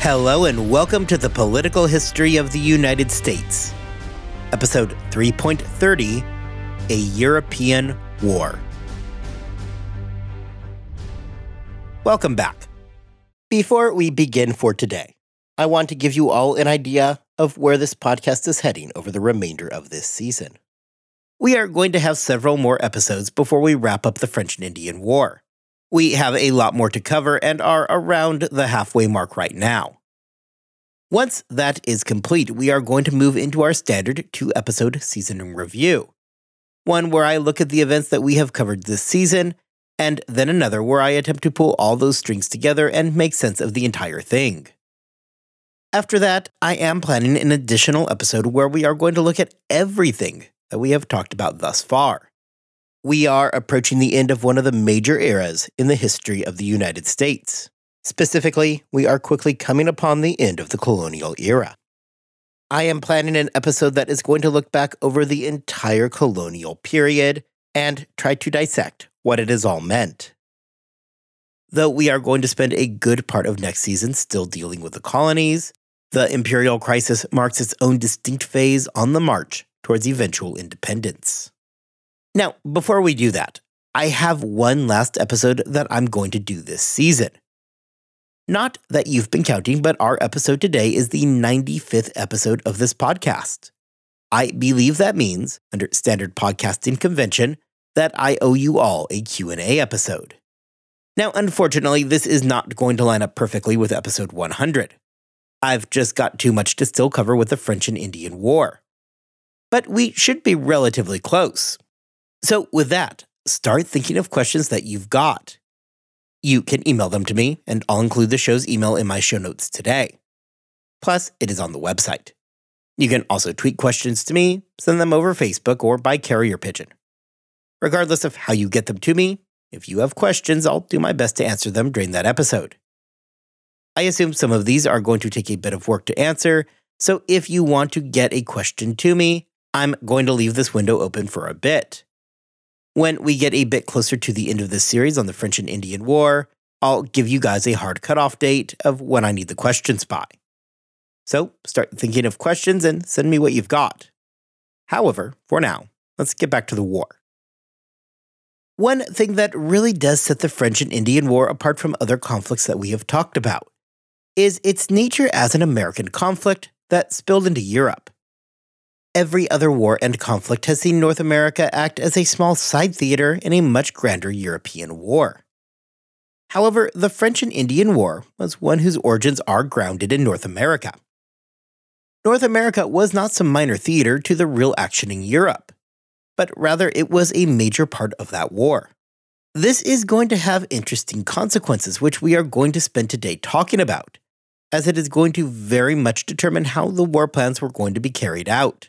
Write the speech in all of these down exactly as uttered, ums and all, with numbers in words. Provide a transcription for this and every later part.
Hello and welcome to the Political History of the United States, Episode three point thirty, A European War. Welcome back. Before we begin for today, I want to give you all an idea of where this podcast is heading over the remainder of this season. We are going to have several more episodes before we wrap up the French and Indian War. We have a lot more to cover and are around the halfway mark right now. Once that is complete, we are going to move into our standard two-episode season in review. One where I look at the events that we have covered this season, and then another where I attempt to pull all those strings together and make sense of the entire thing. After that, I am planning an additional episode where we are going to look at everything that we have talked about thus far. We are approaching the end of one of the major eras in the history of the United States. Specifically, we are quickly coming upon the end of the colonial era. I am planning an episode that is going to look back over the entire colonial period and try to dissect what it has all meant. Though we are going to spend a good part of next season still dealing with the colonies, the imperial crisis marks its own distinct phase on the march towards eventual independence. Now, before we do that, I have one last episode that I'm going to do this season. Not that you've been counting, but our episode today is the ninety-fifth episode of this podcast. I believe that means, under standard podcasting convention, that I owe you all a Q and A episode. Now, unfortunately, this is not going to line up perfectly with episode one hundred. I've just got too much to still cover with the French and Indian War. But we should be relatively close. So with that, start thinking of questions that you've got. You can email them to me, and I'll include the show's email in my show notes today. Plus, it is on the website. You can also tweet questions to me, send them over Facebook, or by carrier pigeon. Regardless of how you get them to me, if you have questions, I'll do my best to answer them during that episode. I assume some of these are going to take a bit of work to answer, so if you want to get a question to me, I'm going to leave this window open for a bit. When we get a bit closer to the end of this series on the French and Indian War, I'll give you guys a hard cutoff date of when I need the questions by. So start thinking of questions and send me what you've got. However, for now, let's get back to the war. One thing that really does set the French and Indian War apart from other conflicts that we have talked about is its nature as an American conflict that spilled into Europe. Every other war and conflict has seen North America act as a small side theater in a much grander European war. However, the French and Indian War was one whose origins are grounded in North America. North America was not some minor theater to the real action in Europe, but rather it was a major part of that war. This is going to have interesting consequences, which we are going to spend today talking about, as it is going to very much determine how the war plans were going to be carried out.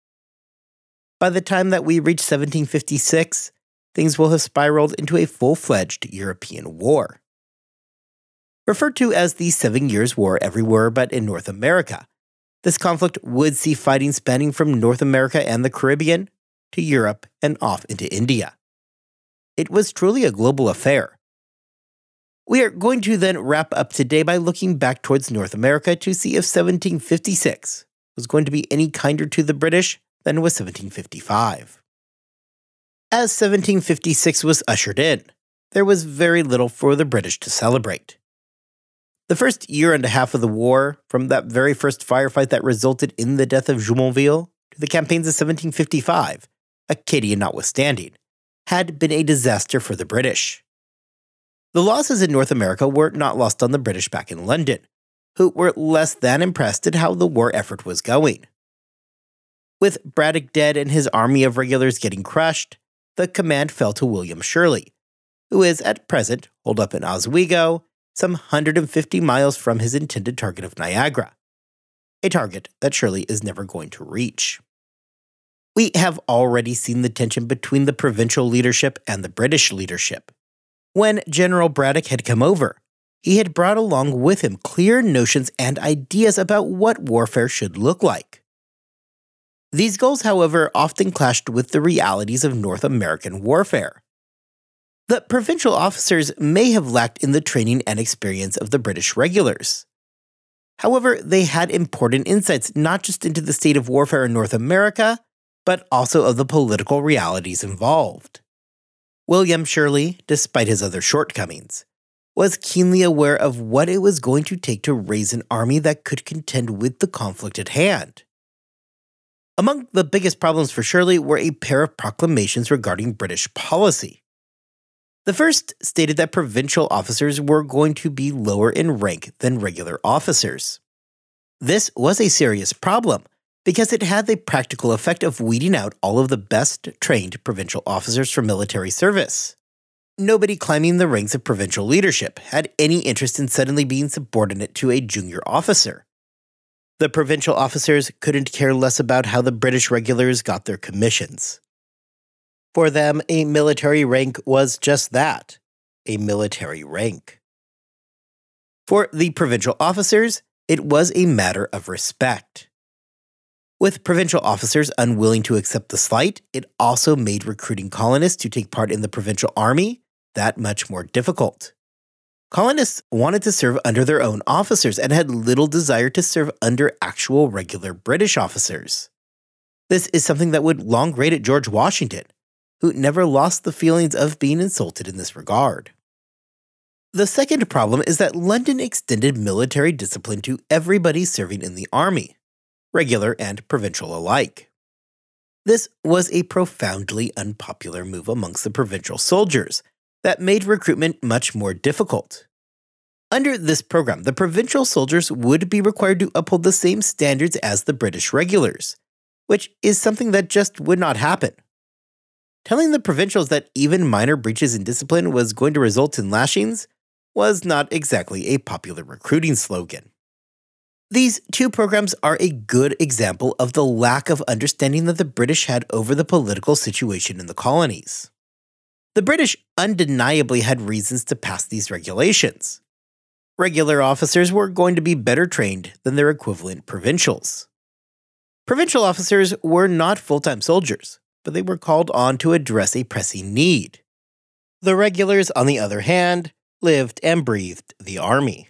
By the time that we reach seventeen fifty-six, things will have spiraled into a full-fledged European war. Referred to as the Seven Years' War everywhere but in North America, this conflict would see fighting spanning from North America and the Caribbean to Europe and off into India. It was truly a global affair. We are going to then wrap up today by looking back towards North America to see if seventeen fifty-six was going to be any kinder to the British than was seventeen fifty-five. As seventeen fifty-six was ushered in, there was very little for the British to celebrate. The first year and a half of the war, from that very first firefight that resulted in the death of Jumonville to the campaigns of seventeen fifty-five, Acadia notwithstanding, had been a disaster for the British. The losses in North America were not lost on the British back in London, who were less than impressed at how the war effort was going. With Braddock dead and his army of regulars getting crushed, the command fell to William Shirley, who is at present holed up in Oswego, some one hundred fifty miles from his intended target of Niagara, a target that Shirley is never going to reach. We have already seen the tension between the provincial leadership and the British leadership. When General Braddock had come over, he had brought along with him clear notions and ideas about what warfare should look like. These goals, however, often clashed with the realities of North American warfare. The provincial officers may have lacked in the training and experience of the British regulars. However, they had important insights not just into the state of warfare in North America, but also of the political realities involved. William Shirley, despite his other shortcomings, was keenly aware of what it was going to take to raise an army that could contend with the conflict at hand. Among the biggest problems for Shirley were a pair of proclamations regarding British policy. The first stated that provincial officers were going to be lower in rank than regular officers. This was a serious problem because it had the practical effect of weeding out all of the best trained provincial officers from military service. Nobody climbing the ranks of provincial leadership had any interest in suddenly being subordinate to a junior officer. The provincial officers couldn't care less about how the British regulars got their commissions. For them, a military rank was just that, a military rank. For the provincial officers, it was a matter of respect. With provincial officers unwilling to accept the slight, it also made recruiting colonists to take part in the provincial army that much more difficult. Colonists wanted to serve under their own officers and had little desire to serve under actual regular British officers. This is something that would long grate at George Washington, who never lost the feelings of being insulted in this regard. The second problem is that London extended military discipline to everybody serving in the army, regular and provincial alike. This was a profoundly unpopular move amongst the provincial soldiers that made recruitment much more difficult. Under this program, the provincial soldiers would be required to uphold the same standards as the British regulars, which is something that just would not happen. Telling the provincials that even minor breaches in discipline was going to result in lashings was not exactly a popular recruiting slogan. These two programs are a good example of the lack of understanding that the British had over the political situation in the colonies. The British undeniably had reasons to pass these regulations. Regular officers were going to be better trained than their equivalent provincials. Provincial officers were not full-time soldiers, but they were called on to address a pressing need. The regulars, on the other hand, lived and breathed the army.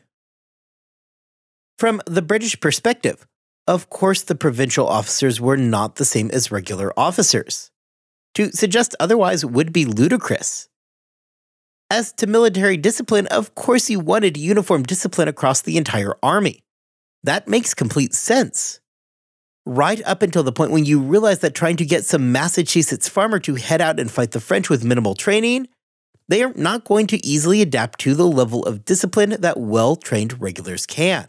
From the British perspective, of course the provincial officers were not the same as regular officers. To suggest otherwise would be ludicrous. As to military discipline, of course you wanted uniform discipline across the entire army. That makes complete sense. Right up until the point when you realize that trying to get some Massachusetts farmer to head out and fight the French with minimal training, they are not going to easily adapt to the level of discipline that well-trained regulars can.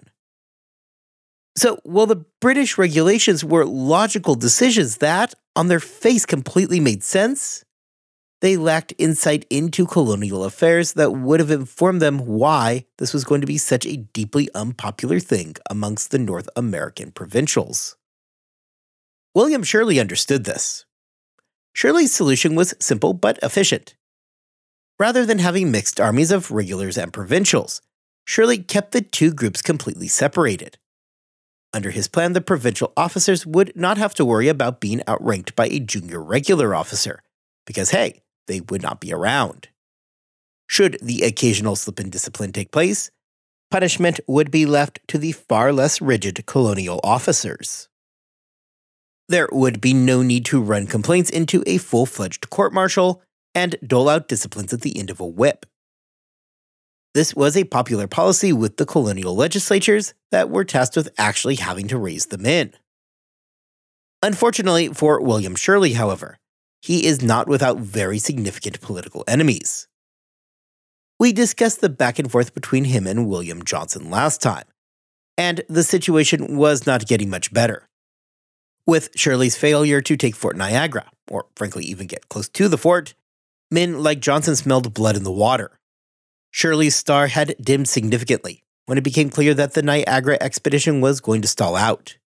So, while the British regulations were logical decisions that, on their face, completely made sense, they lacked insight into colonial affairs that would have informed them why this was going to be such a deeply unpopular thing amongst the North American provincials. William Shirley understood this. Shirley's solution was simple but efficient. Rather than having mixed armies of regulars and provincials, Shirley kept the two groups completely separated. Under his plan, the provincial officers would not have to worry about being outranked by a junior regular officer, because hey, they would not be around. Should the occasional slip in discipline take place, punishment would be left to the far less rigid colonial officers. There would be no need to run complaints into a full-fledged court-martial and dole out disciplines at the end of a whip. This was a popular policy with the colonial legislatures that were tasked with actually having to raise the men. Unfortunately for William Shirley, however, he is not without very significant political enemies. We discussed the back and forth between him and William Johnson last time, and the situation was not getting much better. With Shirley's failure to take Fort Niagara, or frankly even get close to the fort, men like Johnson smelled blood in the water. Shirley's star had dimmed significantly when it became clear that the Niagara expedition was going to stall out.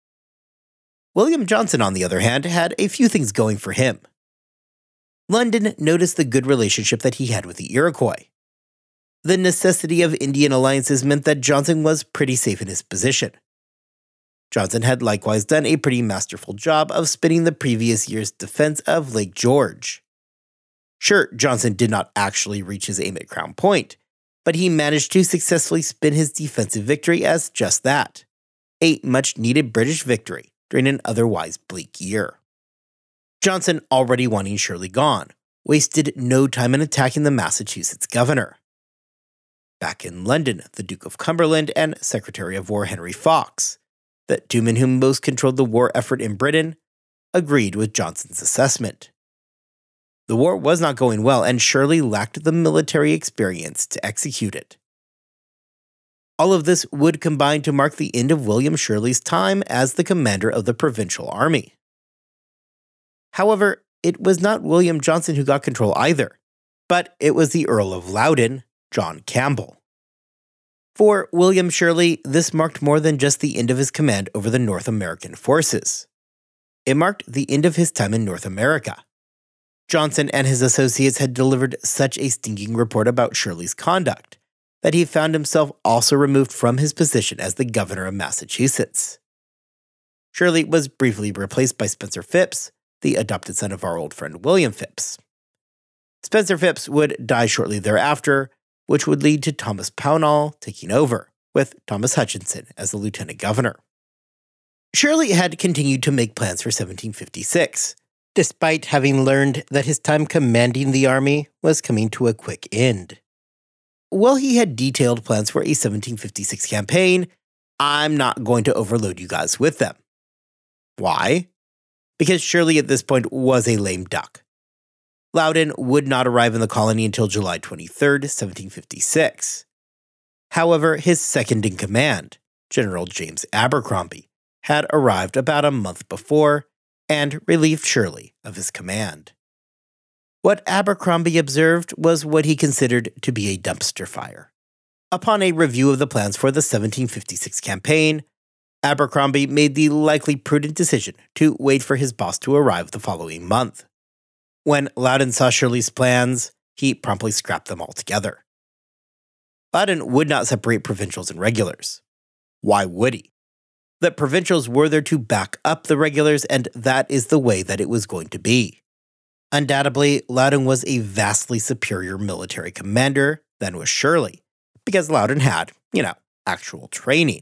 William Johnson, on the other hand, had a few things going for him. London noticed the good relationship that he had with the Iroquois. The necessity of Indian alliances meant that Johnson was pretty safe in his position. Johnson had likewise done a pretty masterful job of spinning the previous year's defense of Lake George. Sure, Johnson did not actually reach his aim at Crown Point, but he managed to successfully spin his defensive victory as just that, a much-needed British victory during an otherwise bleak year. Johnson, already wanting Shirley gone, wasted no time in attacking the Massachusetts governor. Back in London, the Duke of Cumberland and Secretary of War Henry Fox, the two men who most controlled the war effort in Britain, agreed with Johnson's assessment. The war was not going well, and Shirley lacked the military experience to execute it. All of this would combine to mark the end of William Shirley's time as the commander of the Provincial Army. However, it was not William Johnson who got control either, but it was the Earl of Loudoun, John Campbell. For William Shirley, this marked more than just the end of his command over the North American forces. It marked the end of his time in North America. Johnson and his associates had delivered such a stinking report about Shirley's conduct that he found himself also removed from his position as the governor of Massachusetts. Shirley was briefly replaced by Spencer Phipps, the adopted son of our old friend William Phipps. Spencer Phipps would die shortly thereafter, which would lead to Thomas Pownall taking over, with Thomas Hutchinson as the lieutenant governor. Shirley had continued to make plans for seventeen fifty-six, despite having learned that his time commanding the army was coming to a quick end. While he had detailed plans for a seventeen fifty-six campaign, I'm not going to overload you guys with them. Why? Because Shirley at this point was a lame duck. Loudoun would not arrive in the colony until July twenty-third, seventeen fifty-six. However, his second in command, General James Abercrombie, had arrived about a month before and relieved Shirley of his command. What Abercrombie observed was what he considered to be a dumpster fire. Upon a review of the plans for the seventeen fifty-six campaign, Abercrombie made the likely prudent decision to wait for his boss to arrive the following month. When Loudoun saw Shirley's plans, he promptly scrapped them altogether. Loudoun would not separate provincials and regulars. Why would he? The provincials were there to back up the regulars, and that is the way that it was going to be. Undoubtedly, Loudoun was a vastly superior military commander than was Shirley, because Loudoun had, you know, actual training.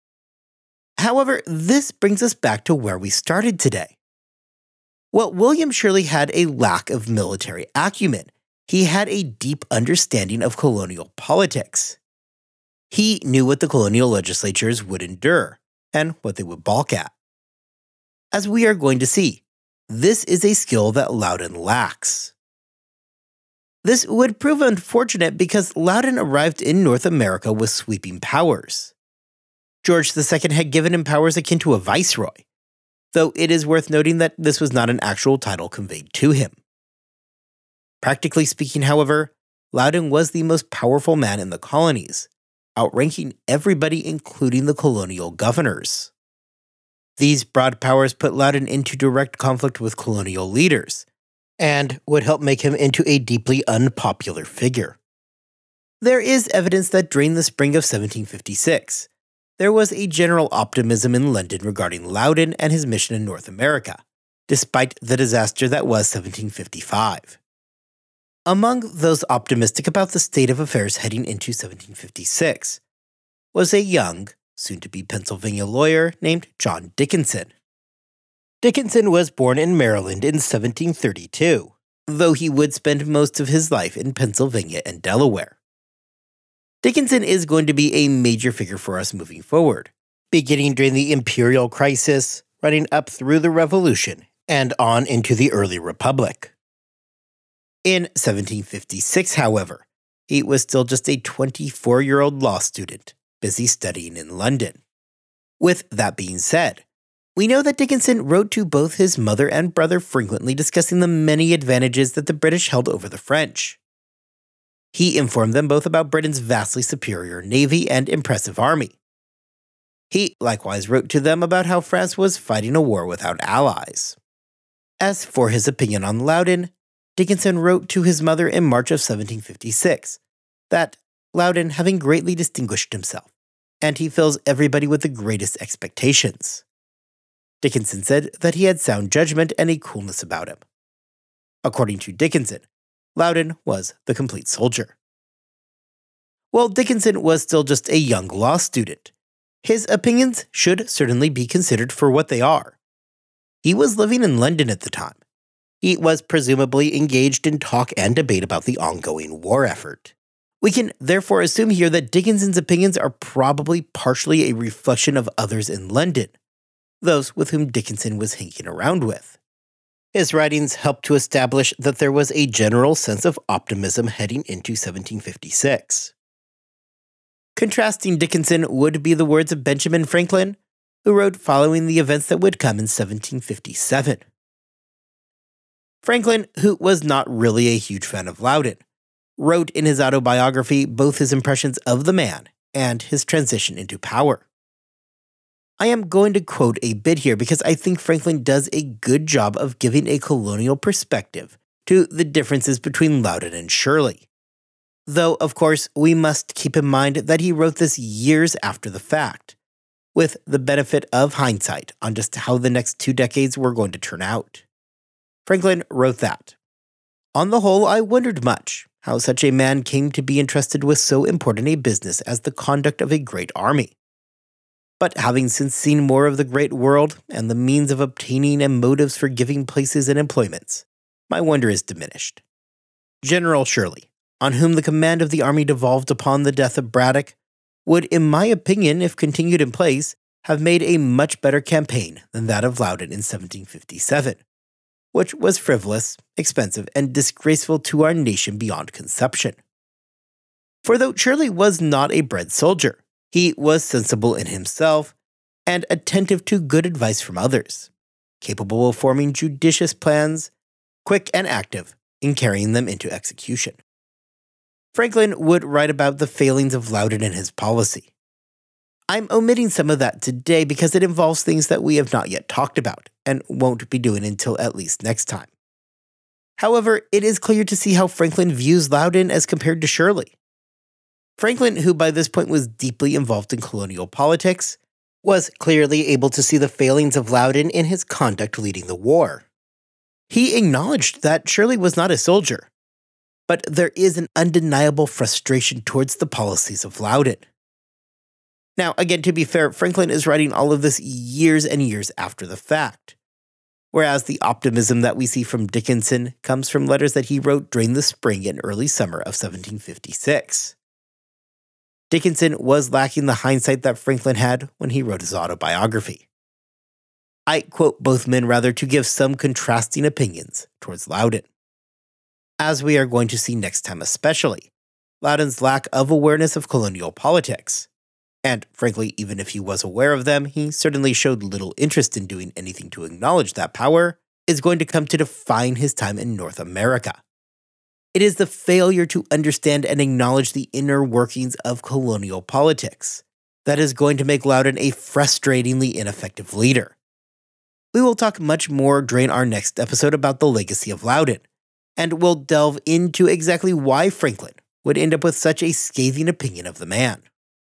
However, this brings us back to where we started today. While William Shirley had a lack of military acumen, he had a deep understanding of colonial politics. He knew what the colonial legislatures would endure and what they would balk at. As we are going to see, this is a skill that Loudoun lacks. This would prove unfortunate because Loudoun arrived in North America with sweeping powers. George the Second had given him powers akin to a viceroy, though it is worth noting that this was not an actual title conveyed to him. Practically speaking, however, Loudoun was the most powerful man in the colonies, outranking everybody including the colonial governors. These broad powers put Loudoun into direct conflict with colonial leaders, and would help make him into a deeply unpopular figure. There is evidence that during the spring of seventeen fifty-six, there was a general optimism in London regarding Loudoun and his mission in North America, despite the disaster that was seventeen fifty-five. Among those optimistic about the state of affairs heading into seventeen fifty-six was a young, soon-to-be Pennsylvania lawyer named John Dickinson. Dickinson was born in Maryland in seventeen thirty-two, though he would spend most of his life in Pennsylvania and Delaware. Dickinson is going to be a major figure for us moving forward, beginning during the Imperial Crisis, running up through the Revolution, and on into the early Republic. In seventeen fifty-six, however, he was still just a twenty-four-year-old law student, busy studying in London. With that being said, we know that Dickinson wrote to both his mother and brother frequently discussing the many advantages that the British held over the French. He informed them both about Britain's vastly superior navy and impressive army. He likewise wrote to them about how France was fighting a war without allies. As for his opinion on Loudoun, Dickinson wrote to his mother in March of seventeen fifty-six that Loudoun having greatly distinguished himself, and he fills everybody with the greatest expectations. Dickinson said that he had sound judgment and a coolness about him. According to Dickinson, Loudoun was the complete soldier. While Dickinson was still just a young law student, his opinions should certainly be considered for what they are. He was living in London at the time. He was presumably engaged in talk and debate about the ongoing war effort. We can therefore assume here that Dickinson's opinions are probably partially a reflection of others in London, those with whom Dickinson was hanging around with. His writings helped to establish that there was a general sense of optimism heading into seventeen fifty-six. Contrasting Dickinson would be the words of Benjamin Franklin, who wrote following the events that would come in seventeen fifty-seven. Franklin, who was not really a huge fan of Loudoun, wrote in his autobiography both his impressions of the man and his transition into power. I am going to quote a bit here because I think Franklin does a good job of giving a colonial perspective to the differences between Loudoun and Shirley. Though, of course, we must keep in mind that he wrote this years after the fact, with the benefit of hindsight on just how the next two decades were going to turn out. Franklin wrote that, "On the whole, I wondered much how such a man came to be entrusted with so important a business as the conduct of a great army. But having since seen more of the great world and the means of obtaining and motives for giving places and employments, my wonder is diminished. General Shirley, on whom the command of the army devolved upon the death of Braddock, would, in my opinion, if continued in place, have made a much better campaign than that of Loudoun in seventeen fifty-seven, which was frivolous, expensive, and disgraceful to our nation beyond conception. For though Shirley was not a bred soldier, he was sensible in himself and attentive to good advice from others, capable of forming judicious plans, quick and active in carrying them into execution." Franklin would write about the failings of Loudoun and his policy. I'm omitting some of that today because it involves things that we have not yet talked about and won't be doing until at least next time. However, it is clear to see how Franklin views Loudoun as compared to Shirley. Franklin, who by this point was deeply involved in colonial politics, was clearly able to see the failings of Loudoun in his conduct leading the war. He acknowledged that Shirley was not a soldier, but there is an undeniable frustration towards the policies of Loudoun. Now, again, to be fair, Franklin is writing all of this years and years after the fact, whereas the optimism that we see from Dickinson comes from letters that he wrote during the spring and early summer of seventeen fifty-six. Dickinson was lacking the hindsight that Franklin had when he wrote his autobiography. I quote both men rather to give some contrasting opinions towards Loudoun. As we are going to see next time especially, Loudoun's lack of awareness of colonial politics, and frankly, even if he was aware of them, he certainly showed little interest in doing anything to acknowledge that power, is going to come to define his time in North America. It is the failure to understand and acknowledge the inner workings of colonial politics that is going to make Loudoun a frustratingly ineffective leader. We will talk much more during our next episode about the legacy of Loudoun, and we'll delve into exactly why Franklin would end up with such a scathing opinion of the man.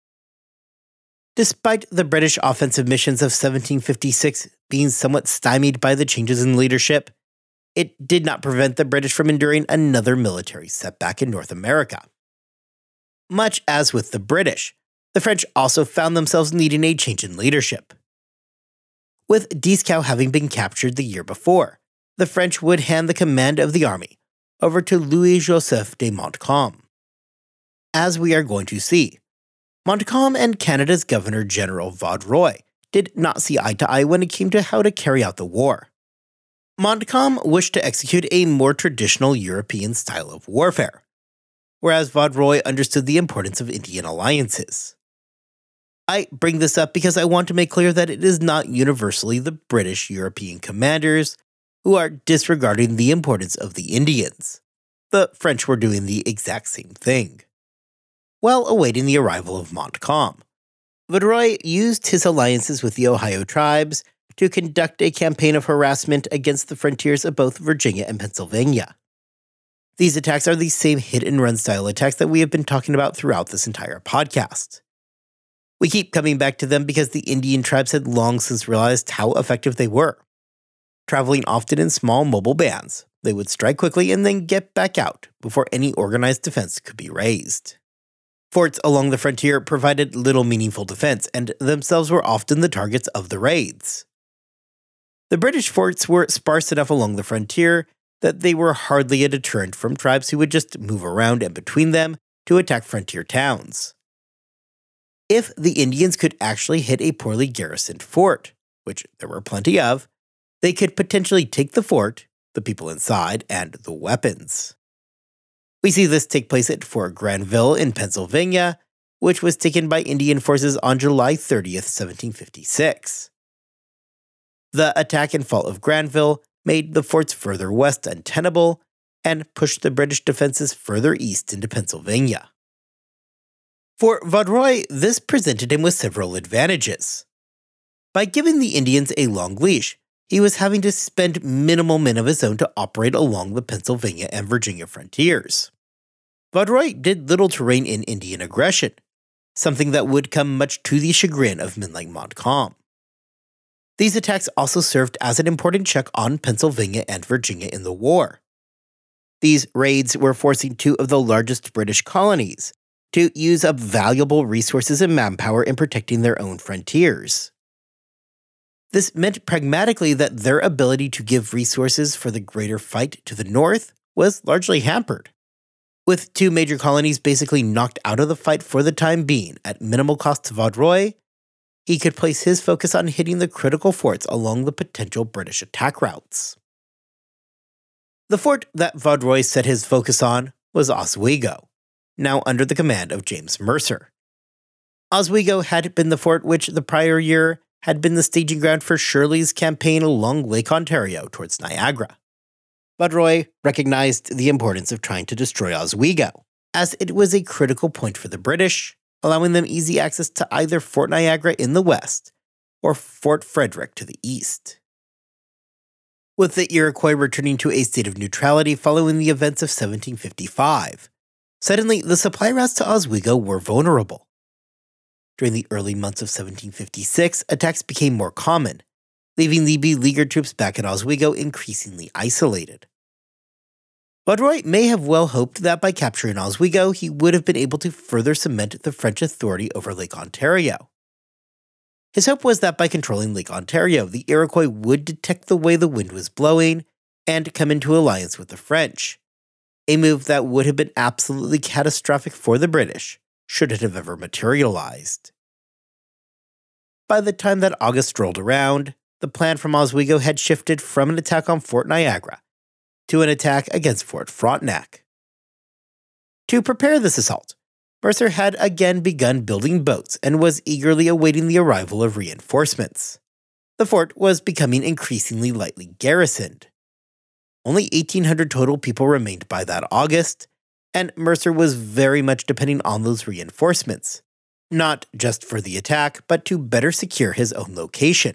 Despite the British offensive missions of seventeen fifty-six being somewhat stymied by the changes in leadership, it did not prevent the British from enduring another military setback in North America. Much as with the British, the French also found themselves needing a change in leadership. With Dieskau having been captured the year before, the French would hand the command of the army over to Louis-Joseph de Montcalm. As we are going to see, Montcalm and Canada's Governor-General Vaudreuil did not see eye to eye when it came to how to carry out the war. Montcalm wished to execute a more traditional European style of warfare, whereas Vaudreuil understood the importance of Indian alliances. I bring this up because I want to make clear that it is not universally the British European commanders who are disregarding the importance of the Indians. The French were doing the exact same thing. While awaiting the arrival of Montcalm, Vaudreuil used his alliances with the Ohio tribes to conduct a campaign of harassment against the frontiers of both Virginia and Pennsylvania. These attacks are the same hit-and-run style attacks that we have been talking about throughout this entire podcast. We keep coming back to them because the Indian tribes had long since realized how effective they were. Traveling often in small mobile bands, they would strike quickly and then get back out before any organized defense could be raised. Forts along the frontier provided little meaningful defense and themselves were often the targets of the raids. The British forts were sparse enough along the frontier that they were hardly a deterrent from tribes who would just move around and between them to attack frontier towns. If the Indians could actually hit a poorly garrisoned fort, which there were plenty of, they could potentially take the fort, the people inside, and the weapons. We see this take place at Fort Granville in Pennsylvania, which was taken by Indian forces on July thirtieth, seventeen fifty-six. The attack and fall of Granville made the forts further west untenable and pushed the British defenses further east into Pennsylvania. For Vaudreuil, this presented him with several advantages. By giving the Indians a long leash, he was having to spend minimal men of his own to operate along the Pennsylvania and Virginia frontiers. Vaudreuil did little to rein in Indian aggression, something that would come much to the chagrin of men like Montcalm. These attacks also served as an important check on Pennsylvania and Virginia in the war. These raids were forcing two of the largest British colonies to use up valuable resources and manpower in protecting their own frontiers. This meant pragmatically that their ability to give resources for the greater fight to the north was largely hampered. With two major colonies basically knocked out of the fight for the time being at minimal cost to Vaudreuil, he could place his focus on hitting the critical forts along the potential British attack routes. The fort that Vaudreuil set his focus on was Oswego, now under the command of James Mercer. Oswego had been the fort which the prior year had been the staging ground for Shirley's campaign along Lake Ontario towards Niagara. Vaudreuil recognized the importance of trying to destroy Oswego, as it was a critical point for the British, allowing them easy access to either Fort Niagara in the west or Fort Frederick to the east. With the Iroquois returning to a state of neutrality following the events of seventeen fifty-five, suddenly the supply routes to Oswego were vulnerable. During the early months of seventeen fifty-six, attacks became more common, leaving the beleaguered troops back at Oswego increasingly isolated. Vaudreuil may have well hoped that by capturing Oswego, he would have been able to further cement the French authority over Lake Ontario. His hope was that by controlling Lake Ontario, the Iroquois would detect the way the wind was blowing and come into alliance with the French, a move that would have been absolutely catastrophic for the British, should it have ever materialized. By the time that August rolled around, the plan from Oswego had shifted from an attack on Fort Niagara to an attack against Fort Frontenac. To prepare this assault, Mercer had again begun building boats and was eagerly awaiting the arrival of reinforcements. The fort was becoming increasingly lightly garrisoned. Only eighteen hundred total people remained by that August, and Mercer was very much depending on those reinforcements, not just for the attack, but to better secure his own location.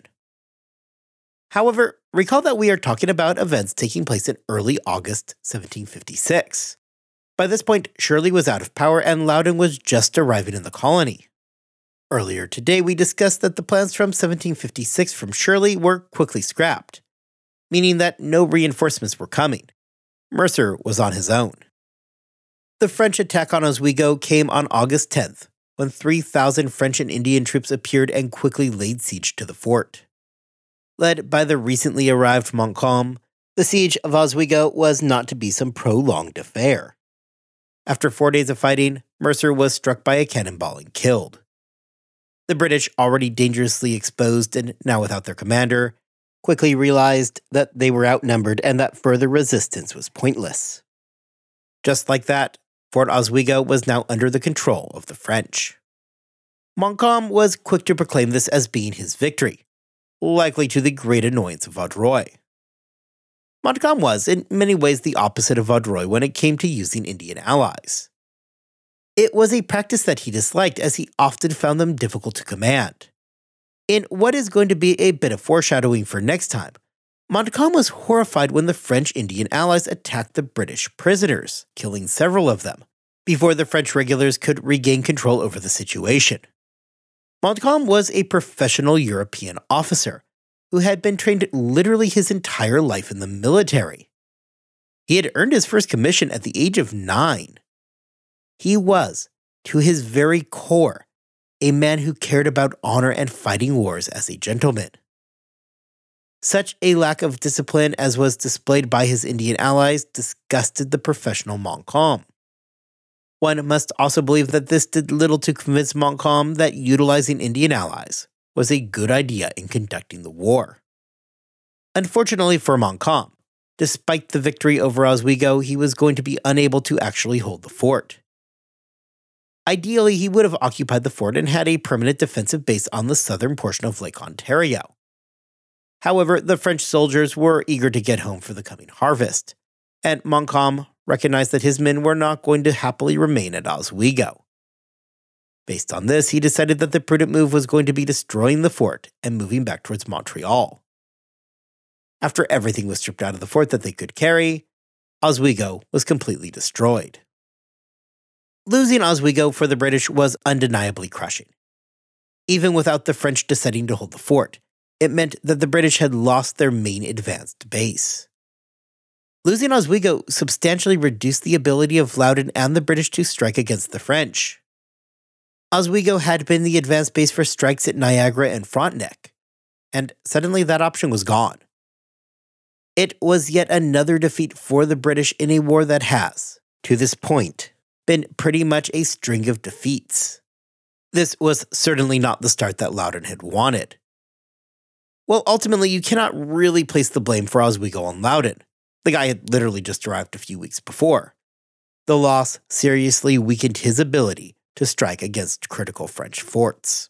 However, recall that we are talking about events taking place in early August seventeen fifty-six. By this point, Shirley was out of power and Loudoun was just arriving in the colony. Earlier today, we discussed that the plans from seventeen fifty-six from Shirley were quickly scrapped, meaning that no reinforcements were coming. Mercer was on his own. The French attack on Oswego came on August tenth, when three thousand French and Indian troops appeared and quickly laid siege to the fort. Led by the recently arrived Montcalm, the siege of Oswego was not to be some prolonged affair. After four days of fighting, Mercer was struck by a cannonball and killed. The British, already dangerously exposed and now without their commander, quickly realized that they were outnumbered and that further resistance was pointless. Just like that, Fort Oswego was now under the control of the French. Montcalm was quick to proclaim this as being his victory, likely to the great annoyance of Vaudreuil. Montcalm was, in many ways, the opposite of Vaudreuil when it came to using Indian allies. It was a practice that he disliked, as he often found them difficult to command. In what is going to be a bit of foreshadowing for next time, Montcalm was horrified when the French Indian allies attacked the British prisoners, killing several of them, before the French regulars could regain control over the situation. Montcalm was a professional European officer who had been trained literally his entire life in the military. He had earned his first commission at the age of nine. He was, to his very core, a man who cared about honor and fighting wars as a gentleman. Such a lack of discipline as was displayed by his Indian allies disgusted the professional Montcalm. One must also believe that this did little to convince Montcalm that utilizing Indian allies was a good idea in conducting the war. Unfortunately for Montcalm, despite the victory over Oswego, he was going to be unable to actually hold the fort. Ideally, he would have occupied the fort and had a permanent defensive base on the southern portion of Lake Ontario. However, the French soldiers were eager to get home for the coming harvest, and Montcalm recognized that his men were not going to happily remain at Oswego. Based on this, he decided that the prudent move was going to be destroying the fort and moving back towards Montreal. After everything was stripped out of the fort that they could carry, Oswego was completely destroyed. Losing Oswego for the British was undeniably crushing. Even without the French deciding to hold the fort, it meant that the British had lost their main advanced base. Losing Oswego substantially reduced the ability of Loudon and the British to strike against the French. Oswego had been the advanced base for strikes at Niagara and Frontenac, and suddenly that option was gone. It was yet another defeat for the British in a war that has, to this point, been pretty much a string of defeats. This was certainly not the start that Loudon had wanted. Well, ultimately, you cannot really place the blame for Oswego on Loudon. The guy had literally just arrived a few weeks before. The loss seriously weakened his ability to strike against critical French forts.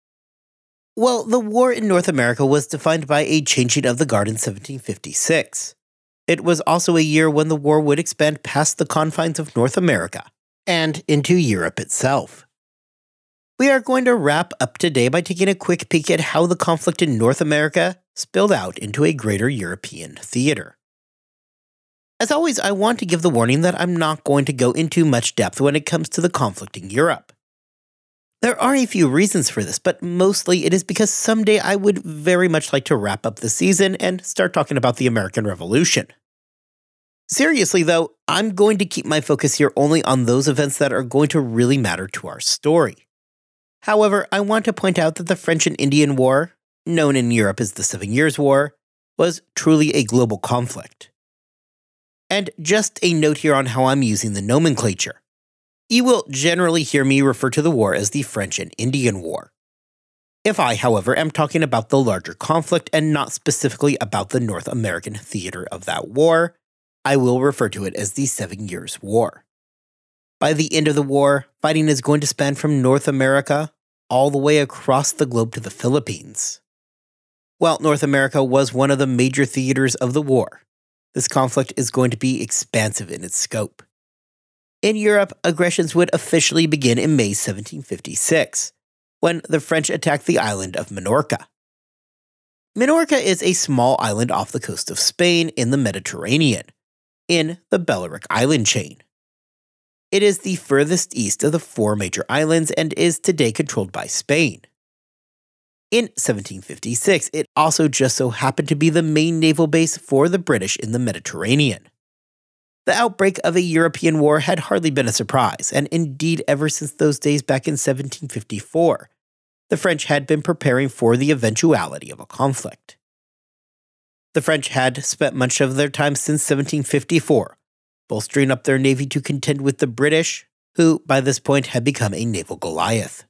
Well, the war in North America was defined by a changing of the guard in seventeen fifty-six. It was also a year when the war would expand past the confines of North America and into Europe itself. We are going to wrap up today by taking a quick peek at how the conflict in North America spilled out into a greater European theater. As always, I want to give the warning that I'm not going to go into much depth when it comes to the conflict in Europe. There are a few reasons for this, but mostly it is because someday I would very much like to wrap up the season and start talking about the American Revolution. Seriously though, I'm going to keep my focus here only on those events that are going to really matter to our story. However, I want to point out that the French and Indian War, known in Europe as the Seven Years' War, was truly a global conflict. And just a note here on how I'm using the nomenclature. You will generally hear me refer to the war as the French and Indian War. If I, however, am talking about the larger conflict and not specifically about the North American theater of that war, I will refer to it as the Seven Years' War. By the end of the war, fighting is going to span from North America all the way across the globe to the Philippines. While North America was one of the major theaters of the war, this conflict is going to be expansive in its scope. In Europe, aggressions would officially begin in May seventeen fifty-six, when the French attacked the island of Minorca. Minorca is a small island off the coast of Spain in the Mediterranean, in the Balearic Island chain. It is the furthest east of the four major islands and is today controlled by Spain. In seventeen fifty-six, it also just so happened to be the main naval base for the British in the Mediterranean. The outbreak of a European war had hardly been a surprise, and indeed ever since those days back in seventeen fifty-four, the French had been preparing for the eventuality of a conflict. The French had spent much of their time since seventeen fifty-four, bolstering up their navy to contend with the British, who by this point had become a naval Goliath.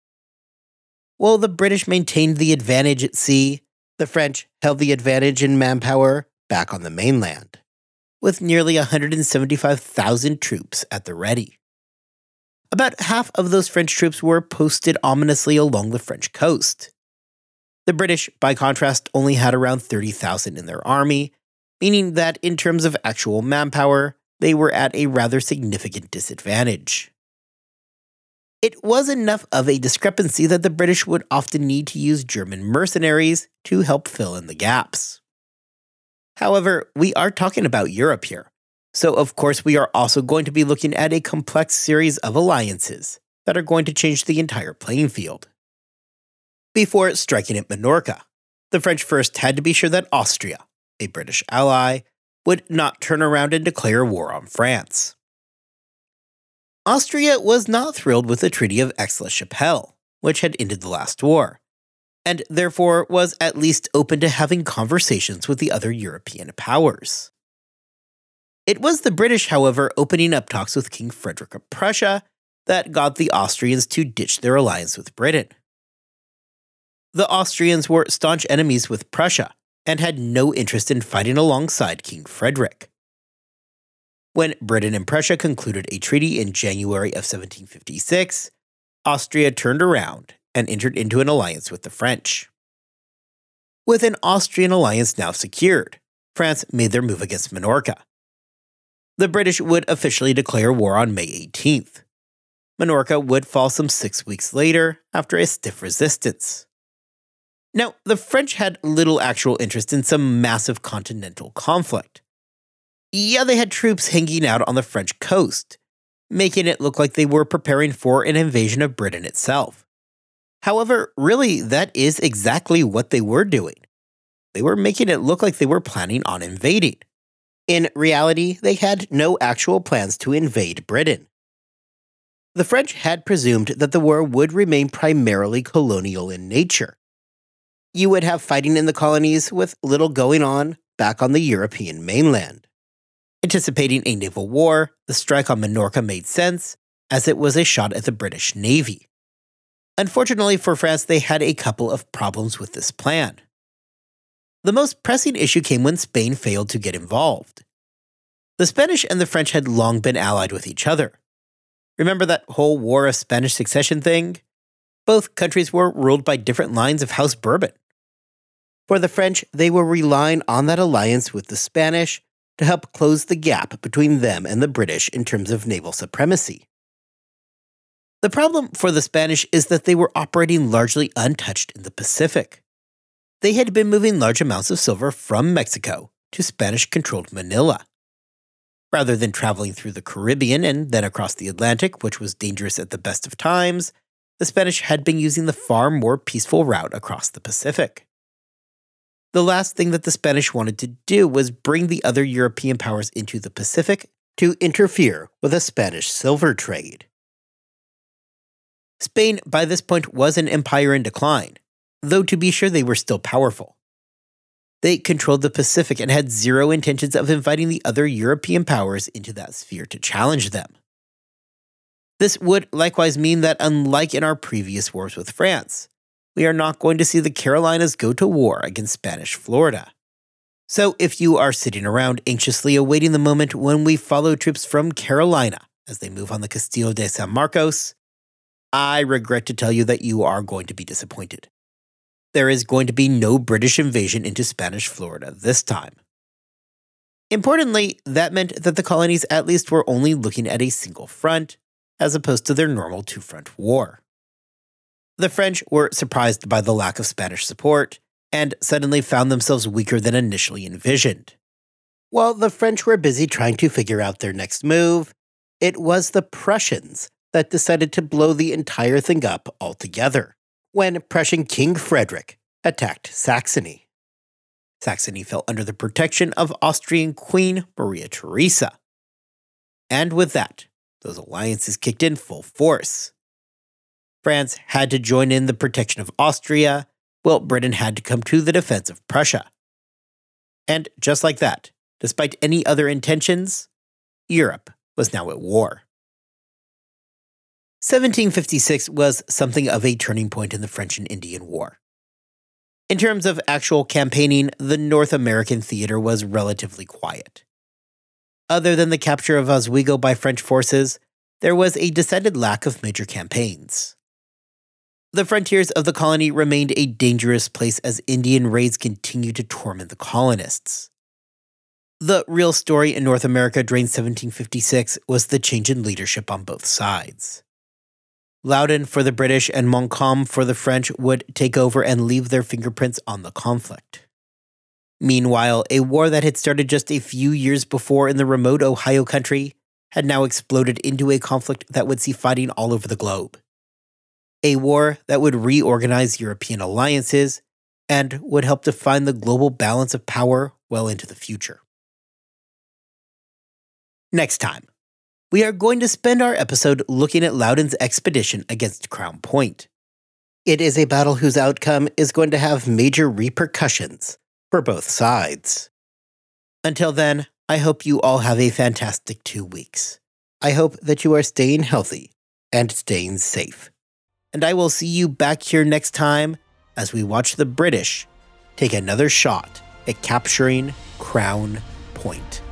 While the British maintained the advantage at sea, the French held the advantage in manpower back on the mainland, with nearly one hundred seventy-five thousand troops at the ready. About half of those French troops were posted ominously along the French coast. The British, by contrast, only had around thirty thousand in their army, meaning that in terms of actual manpower, they were at a rather significant disadvantage. It was enough of a discrepancy that the British would often need to use German mercenaries to help fill in the gaps. However, we are talking about Europe here, so of course we are also going to be looking at a complex series of alliances that are going to change the entire playing field. Before striking at Minorca, the French first had to be sure that Austria, a British ally, would not turn around and declare war on France. Austria was not thrilled with the Treaty of Aix-la-Chapelle, which had ended the last war, and therefore was at least open to having conversations with the other European powers. It was the British, however, opening up talks with King Frederick of Prussia that got the Austrians to ditch their alliance with Britain. The Austrians were staunch enemies with Prussia and had no interest in fighting alongside King Frederick. When Britain and Prussia concluded a treaty in January of seventeen fifty-six, Austria turned around and entered into an alliance with the French. With an Austrian alliance now secured, France made their move against Minorca. The British would officially declare war on May eighteenth. Minorca would fall some six weeks later after a stiff resistance. Now, the French had little actual interest in some massive continental conflict. Yeah, they had troops hanging out on the French coast, making it look like they were preparing for an invasion of Britain itself. However, really, that is exactly what they were doing. They were making it look like they were planning on invading. In reality, they had no actual plans to invade Britain. The French had presumed that the war would remain primarily colonial in nature. You would have fighting in the colonies with little going on back on the European mainland. Anticipating a naval war, the strike on Minorca made sense, as it was a shot at the British Navy. Unfortunately for France, they had a couple of problems with this plan. The most pressing issue came when Spain failed to get involved. The Spanish and the French had long been allied with each other. Remember that whole War of Spanish Succession thing? Both countries were ruled by different lines of House Bourbon. For the French, they were relying on that alliance with the Spanish to help close the gap between them and the British in terms of naval supremacy. The problem for the Spanish is that they were operating largely untouched in the Pacific. They had been moving large amounts of silver from Mexico to Spanish-controlled Manila. Rather than traveling through the Caribbean and then across the Atlantic, which was dangerous at the best of times, the Spanish had been using the far more peaceful route across the Pacific. The last thing that the Spanish wanted to do was bring the other European powers into the Pacific to interfere with a Spanish silver trade. Spain, by this point, was an empire in decline, though to be sure they were still powerful. They controlled the Pacific and had zero intentions of inviting the other European powers into that sphere to challenge them. This would likewise mean that, unlike in our previous wars with France, we are not going to see the Carolinas go to war against Spanish Florida. So if you are sitting around anxiously awaiting the moment when we follow troops from Carolina as they move on the Castillo de San Marcos, I regret to tell you that you are going to be disappointed. There is going to be no British invasion into Spanish Florida this time. Importantly, that meant that the colonies at least were only looking at a single front, as opposed to their normal two-front war. The French were surprised by the lack of Spanish support, and suddenly found themselves weaker than initially envisioned. While the French were busy trying to figure out their next move, it was the Prussians that decided to blow the entire thing up altogether, when Prussian King Frederick attacked Saxony. Saxony fell under the protection of Austrian Queen Maria Theresa. And with that, those alliances kicked in full force. France had to join in the protection of Austria, while Britain had to come to the defense of Prussia. And just like that, despite any other intentions, Europe was now at war. seventeen fifty-six was something of a turning point in the French and Indian War. In terms of actual campaigning, the North American theater was relatively quiet. Other than the capture of Oswego by French forces, there was a decided lack of major campaigns. The frontiers of the colony remained a dangerous place as Indian raids continued to torment the colonists. The real story in North America during seventeen fifty-six was the change in leadership on both sides. Loudon for the British and Montcalm for the French would take over and leave their fingerprints on the conflict. Meanwhile, a war that had started just a few years before in the remote Ohio country had now exploded into a conflict that would see fighting all over the globe. A war that would reorganize European alliances and would help define the global balance of power well into the future. Next time, we are going to spend our episode looking at Loudon's expedition against Crown Point. It is a battle whose outcome is going to have major repercussions for both sides. Until then, I hope you all have a fantastic two weeks. I hope that you are staying healthy and staying safe. And I will see you back here next time as we watch the British take another shot at capturing Crown Point.